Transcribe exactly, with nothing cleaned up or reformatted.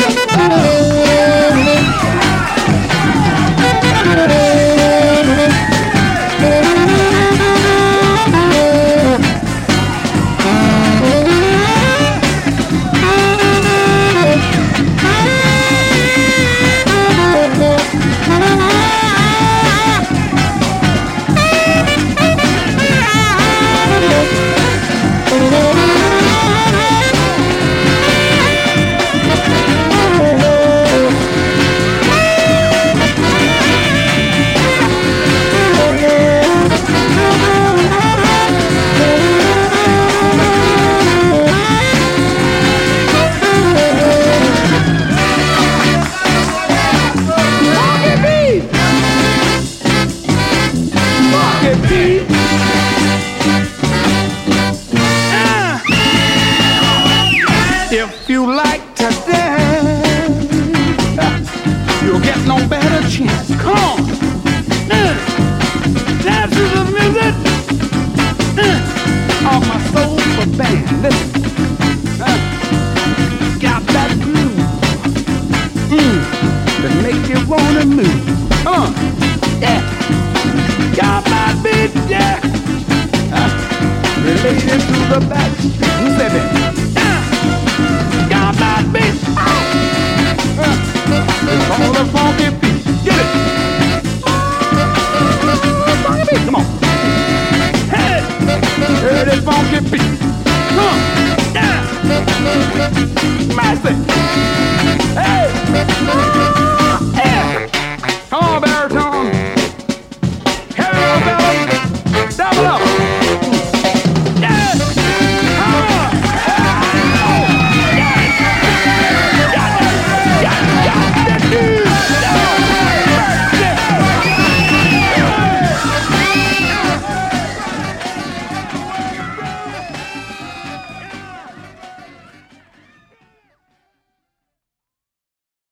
If you like to dance, you'll get no better chance. Come on, uh, dance to the music uh, of my soulful band. Listen, uh, got that groove mm, that make you wanna move. Come on, yeah, got my beat, yeah, uh, related to the back. Who said that?